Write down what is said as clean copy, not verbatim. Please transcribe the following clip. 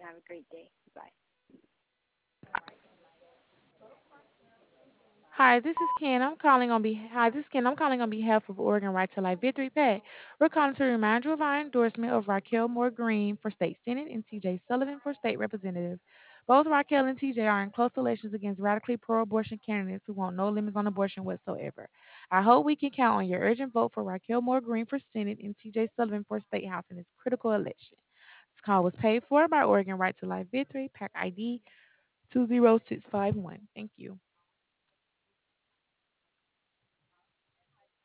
and have a great day. Bye. Hi, this is Ken. I'm calling on behalf of Oregon Right to Life Victory PAC. We're calling to remind you of our endorsement of Raquel Moore Green for state senate and TJ Sullivan for state representative. Both Raquel and TJ are in close elections against radically pro-abortion candidates who want no limits on abortion whatsoever. I hope we can count on your urgent vote for Raquel Moore Green for Senate and TJ Sullivan for state house in this critical election. This call was paid for by Oregon Right to Life Victory PAC ID 20651. Thank you.